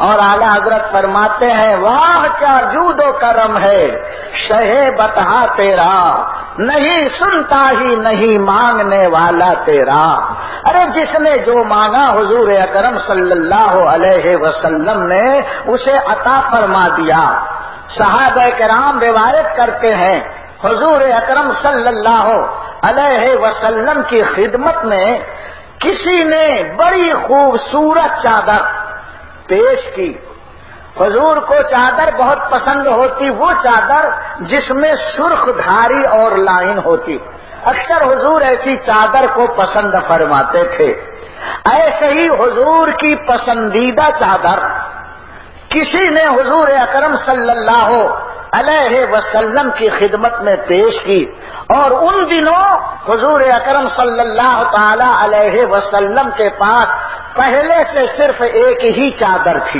اور اعلی حضرت فرماتے ہیں واہ کیا جود و کرم ہے شہ بطحا تیرا، نہیں سنتا ہی نہیں مانگنے والا تیرا۔ ارے جس نے جو مانگا حضور اکرم صلی اللہ علیہ وسلم نے اسے عطا فرما دیا۔ صحابہ کرام روایت کرتے ہیں حضور اکرم صلی اللہ علیہ وسلم کی خدمت میں کسی نے بڑی خوبصورت چادر پیش کی۔ حضور کو چادر بہت پسند ہوتی، وہ چادر جس میں سرخ دھاری اور لائن ہوتی، اکثر حضور ایسی چادر کو پسند فرماتے تھے۔ ایسے ہی حضور کی پسندیدہ چادر کسی نے حضور اکرم صلی اللہ علیہ وسلم کی خدمت میں پیش کی، اور ان دنوں حضور اکرم صلی اللہ تعالی علیہ وسلم کے پاس پہلے سے صرف ایک ہی چادر تھی،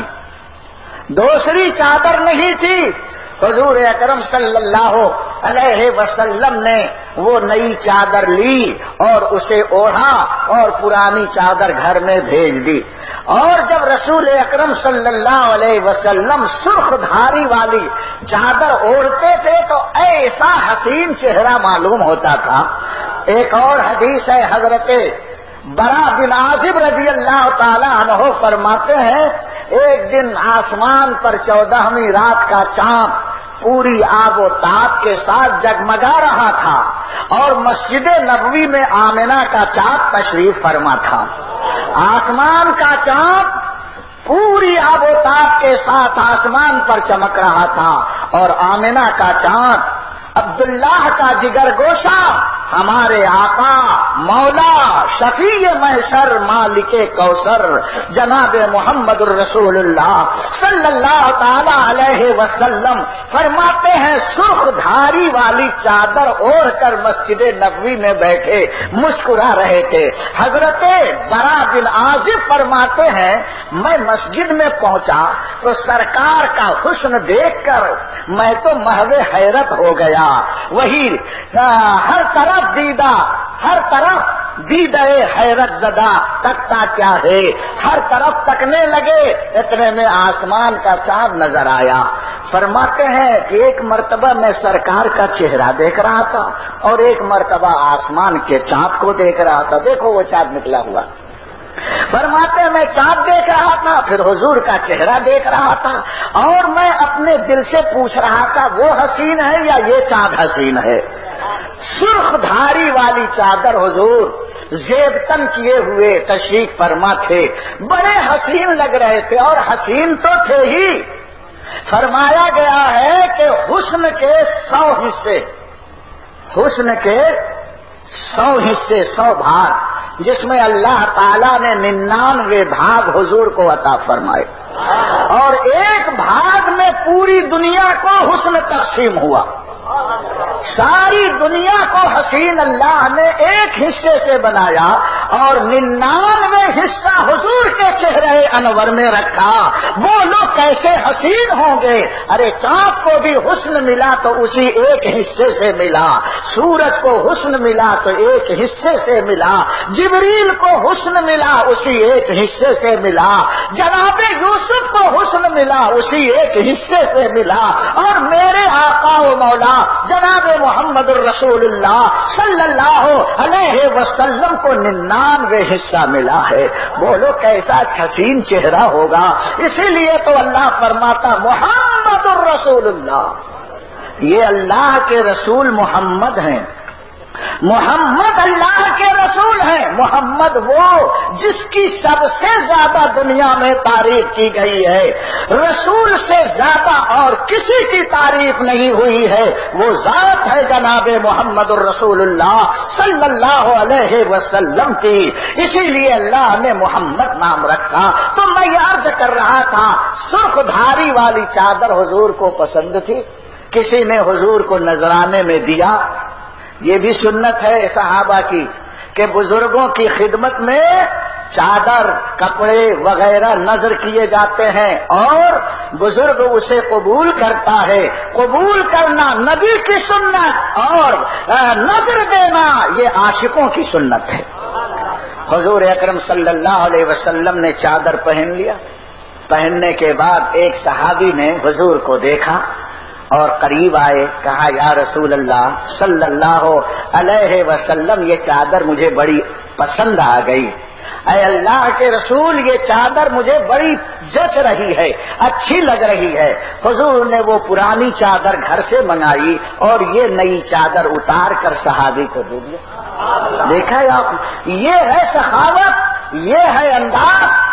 دوسری چادر نہیں تھی۔ حضور اکرم صلی اللہ علیہ وسلم نے وہ نئی چادر لی اور اسے اوڑھا اور پرانی چادر گھر میں بھیج دی۔ اور جب رسول اکرم صلی اللہ علیہ وسلم سرخ دھاری والی چادر اوڑھتے تھے تو ایسا حسین چہرہ معلوم ہوتا تھا۔ ایک اور حدیث ہے، حضرت برا بن عازب رضی اللہ تعالی عنہ فرماتے ہیں ایک دن آسمان پر 14ویں رات کا چاند پوری آب و تاب کے ساتھ جگمگا رہا تھا، اور مسجد نبوی میں آمنہ کا چاند تشریف فرما تھا۔ آسمان کا چاند پوری آب و تاب کے ساتھ آسمان پر چمک رہا تھا، اور آمنہ کا چاند عبداللہ کا جگر گوشہ ہمارے آقا مولا شفیع محشر مالک کوثر جناب محمد الرسول اللہ صلی اللہ تعالی علیہ وسلم فرماتے ہیں سرخ دھاری والی چادر اوڑھ کر مسجد نبوی میں بیٹھے مسکرا رہے تھے۔ حضرت برا بن عازب فرماتے ہیں میں مسجد میں پہنچا تو سرکار کا حسن دیکھ کر میں تو محو حیرت ہو گیا۔ وہی ہر طرف دیدہ حیرت زدہ تکتا کیا ہے، ہر طرف تکنے لگے، اتنے میں آسمان کا چاند نظر آیا۔ فرماتے ہیں کہ ایک مرتبہ میں سرکار کا چہرہ دیکھ رہا تھا اور ایک مرتبہ آسمان کے چاند کو دیکھ رہا تھا۔ دیکھو وہ چاند نکلا ہوا۔ فرماتے ہیں میں چاند دیکھ رہا تھا، پھر حضور کا چہرہ دیکھ رہا تھا، اور میں اپنے دل سے پوچھ رہا تھا وہ حسین ہے یا یہ چاند حسین ہے۔ سرخ دھاری والی چادر حضور زیب تن کیے ہوئے تشریف فرما تھے، بڑے حسین لگ رہے تھے، اور حسین تو تھے ہی۔ فرمایا گیا ہے کہ حسن کے 100 حصے، حسن کے 100 حصے 100 بھاگ، جس میں اللہ تعالیٰ نے 99 بھاگ حضور کو عطا فرمائے، اور ایک بھاگ میں پوری دنیا کو حسن تقسیم ہوا۔ ساری دنیا کو حسین اللہ نے ایک حصے سے بنایا، اور 99 حصہ حضور کے چہرے انور میں رکھا۔ وہ لوگ کیسے حسین ہوں گے؟ ارے چاند کو بھی حسن ملا تو اسی ایک حصے سے ملا، سورج کو حسن ملا تو ایک حصے سے ملا، جبریل کو حسن ملا اسی ایک حصے سے ملا، جناب یوسف کو حسن ملا اسی ایک حصے سے ملا، اور میرے آقا و مولا جناب محمد الرسول اللہ صلی اللہ علیہ وسلم کو 99 حصہ ملا ہے۔ بولو کیسا حسین چہرہ ہوگا۔ اسی لیے تو اللہ فرماتا محمد الرسول اللہ، یہ اللہ کے رسول محمد ہیں، محمد اللہ کے رسول ہیں۔ محمد وہ جس کی سب سے زیادہ دنیا میں تعریف کی گئی ہے، رسول سے زیادہ اور کسی کی تعریف نہیں ہوئی ہے، وہ ذات ہے جناب محمد الرسول اللہ صلی اللہ علیہ وسلم کی۔ اسی لیے اللہ نے محمد نام رکھا۔ تو میں یہ عرض کر رہا تھا سرخ دھاری والی چادر حضور کو پسند تھی، کسی نے حضور کو نذرانے میں دیا۔ یہ بھی سنت ہے صحابہ کی کہ بزرگوں کی خدمت میں چادر کپڑے وغیرہ نذر کیے جاتے ہیں، اور بزرگ اسے قبول کرتا ہے۔ قبول کرنا نبی کی سنت، اور نذر دینا یہ عاشقوں کی سنت ہے۔ حضور اکرم صلی اللہ علیہ وسلم نے چادر پہن لیا، پہننے کے بعد ایک صحابی نے حضور کو دیکھا اور قریب آئے، کہا یا رسول اللہ صلی اللہ علیہ وسلم یہ چادر مجھے بڑی پسند آ گئی، اے اللہ کے رسول یہ چادر مجھے بڑی جچ رہی ہے، اچھی لگ رہی ہے۔ حضور نے وہ پرانی چادر گھر سے منگائی اور یہ نئی چادر اتار کر صحابی کو دے دیا۔ دیکھا آپ، یہ ہے سخاوت، یہ ہے انداز